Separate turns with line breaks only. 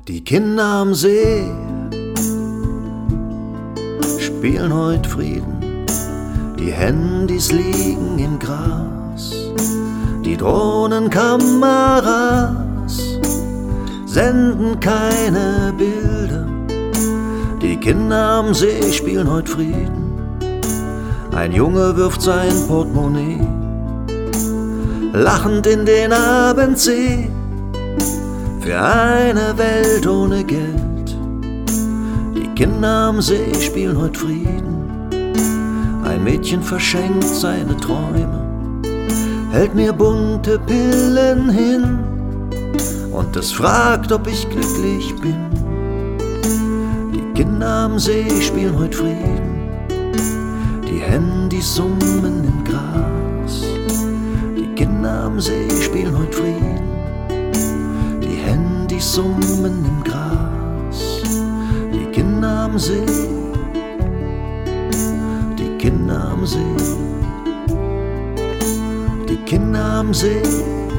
Die Kinder am See spielen heut Frieden, die Handys liegen im Gras, die Drohnenkameras senden keine Bilder. Die Kinder am See spielen heut Frieden, ein Junge wirft sein Portemonnaie lachend in den Abendsee für eine Welt ohne Geld. Die Kinder am See spielen heut Frieden, ein Mädchen verschenkt seine Träume, hält mir bunte Pillen hin und es fragt, ob ich glücklich bin. Die Kinder am See spielen heut Frieden, die Handys summen im Gras. Die Kinder am See spielen heut Frieden, die Handys summen im Gras. Die Kinder am See, die Kinder am See, die Kinder am See.